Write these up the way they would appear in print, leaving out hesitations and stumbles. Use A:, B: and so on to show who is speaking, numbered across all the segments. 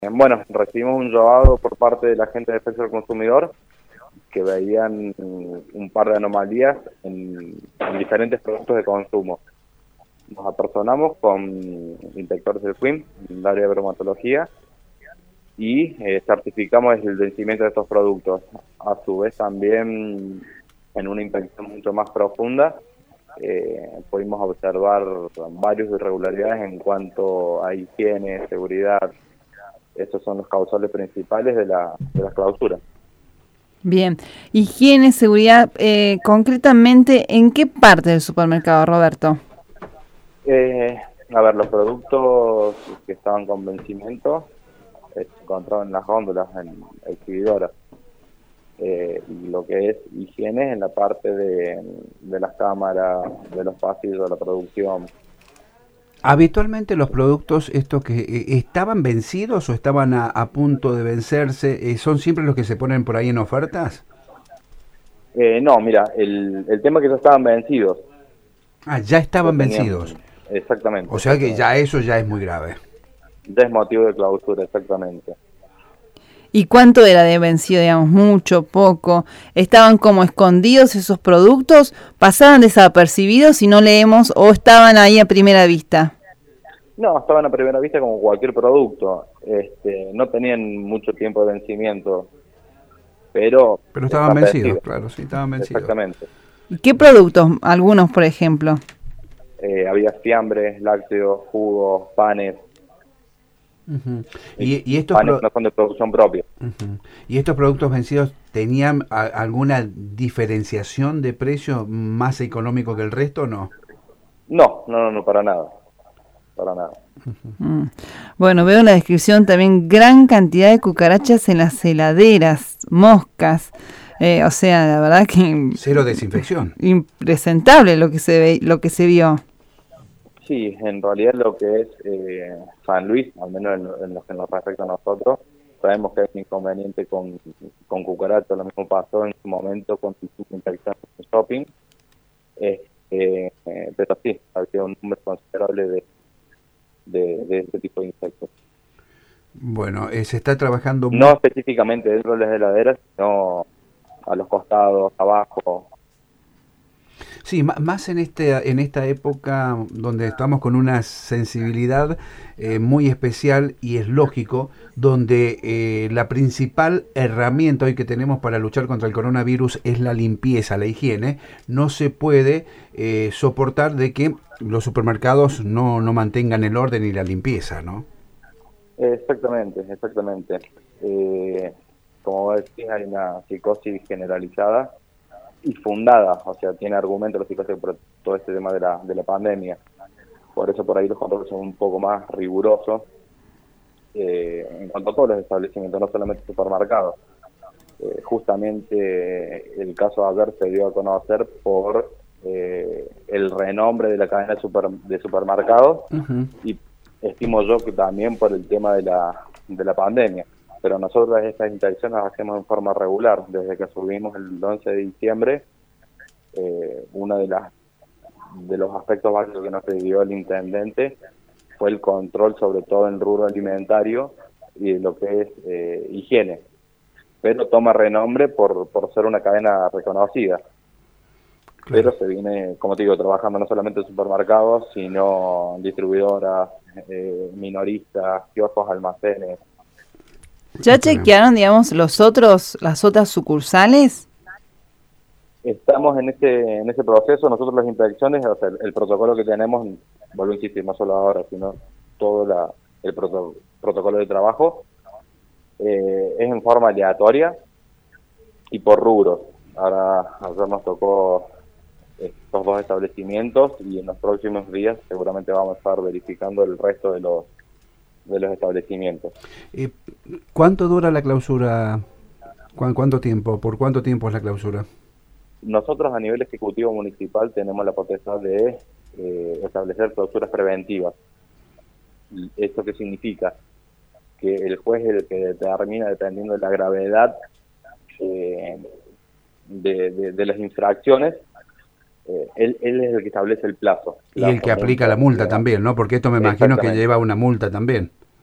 A: Bueno, recibimos un llamado por parte de la gente de defensa del consumidor que veían un par de anomalías en diferentes productos de consumo. Nos apersonamos con inspectores del QUIM, del área de bromatología, y certificamos el vencimiento de estos productos. A su vez también, en una inspección mucho más profunda, pudimos observar varias irregularidades en cuanto a higiene, seguridad. Estos son los causales principales de la clausura.
B: Bien. Higiene, seguridad, concretamente, ¿en qué parte del supermercado, Roberto?
A: A ver, los productos que estaban con vencimiento se encontraban en las góndolas, en exhibidoras. Y lo que es higiene en la parte de las cámaras, de los pasillos, de la producción.
C: Habitualmente los productos estos que estaban vencidos o estaban a punto de vencerse, ¿son siempre los que se ponen por ahí en ofertas?
A: No, mira, el tema es que ya estaban vencidos.
C: Ah, ya
A: Ya
C: estaban
A: tenían,
C: vencidos.
A: exactamente,
C: O sea que
A: exactamente.
C: ya eso ya es muy grave.
A: Ya es motivo de clausura, exactamente.
B: ¿Y cuánto era de vencido, digamos, mucho, poco? ¿Estaban como escondidos esos productos? ¿Pasaban desapercibidos y no leemos o estaban ahí a primera vista?
A: No, estaban a primera vista como cualquier producto. No tenían mucho tiempo de vencimiento, pero
C: Pero estaban
A: están
C: vencidos,
A: vencidos,
C: claro, sí, estaban vencidos.
A: exactamente.
B: ¿Y qué productos? Algunos, por ejemplo.
A: Había fiambres, lácteos, jugos, panes,
C: Ujú.
A: y
C: Y estos
A: panes que no son de producción propia.
C: Ujú. ¿Y estos productos vencidos tenían alguna diferenciación de precio más económico que el resto o no?
A: No, no, no, no, para nada, para nada.
B: Mm. Bueno, veo en la descripción también gran cantidad de cucarachas en las heladeras, moscas. O sea, la verdad que
C: Cero desinfección.
B: impresentable lo que se vio.
A: Sí, en realidad lo que es San Luis, al menos en lo que nos respecta a nosotros, sabemos que hay un inconveniente con cucarachas. Lo mismo pasó en su momento con infección en shopping, pero sí, había un número considerable de este tipo de insectos.
C: Bueno, se está trabajando
A: No
C: mucho.
A: específicamente dentro de las heladeras, sino a los costados, abajo.
C: Sí, más en esta época donde estamos con una sensibilidad muy especial y es lógico, donde la principal herramienta hoy que tenemos para luchar contra el coronavirus es la limpieza, la higiene, no se puede soportar de que los supermercados no mantengan el orden y la limpieza, ¿no?
A: Exactamente, exactamente. Como vos decís, hay una psicosis generalizada y fundada, o sea, tiene argumentos la psicosis por todo este tema de la pandemia. Por eso por ahí los controles son un poco más rigurosos en cuanto a todos los establecimientos, no solamente supermercados. Justamente el caso de ayer se dio a conocer por el renombre de la cadena de supermercados
C: Ujú.
A: y estimo yo que también por el tema de la pandemia. Pero nosotros estas inspecciones las hacemos en forma regular. Desde que subimos el 11 de diciembre, uno de los aspectos básicos que nos pidió el intendente fue el control, sobre todo en el rubro alimentario y de lo que es higiene. Pero toma renombre por ser una cadena reconocida. Pero
C: Claro.
A: se viene, como te digo, trabajando no solamente en supermercados, sino en distribuidoras, minoristas, kioscos, almacenes.
B: ¿Ya
C: Bueno.
B: chequearon, digamos, las otras sucursales?
A: Estamos en ese proceso. Nosotros las inspecciones, o sea, el protocolo que tenemos, vuelvo a insistir, no solo ahora, sino todo el protocolo de trabajo, es en forma aleatoria y por rubros. Ahora, ayer nos tocó estos dos establecimientos y en los próximos días seguramente vamos a estar verificando el resto de los establecimientos.
C: Eh, ¿Cuánto dura la clausura? ¿Cuánto tiempo? ¿Por cuánto tiempo es la clausura?
A: Nosotros a nivel ejecutivo municipal tenemos la potestad de establecer clausuras preventivas. ¿Y esto qué significa? Que el juez es el que determina, dependiendo de la gravedad eh, de las infracciones, él es el que establece el
C: Y el
A: plazo,
C: que aplica la
A: multa,
C: multa
A: digamos.
C: también, ¿no? Porque esto me imagino que
A: Exactamente.
C: lleva una multa también.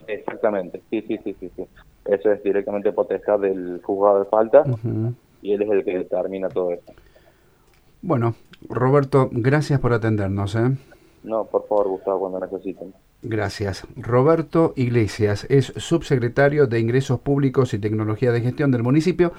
A: Exactamente, sí. Eso es directamente potestad del juzgado de falta y él es el que determina todo eso.
C: Bueno, Roberto, gracias por atendernos, ¿eh?
A: No, por favor, Gustavo, cuando necesiten.
C: Gracias. Roberto Iglesias es subsecretario de Ingresos Públicos y Tecnología de Gestión del municipio.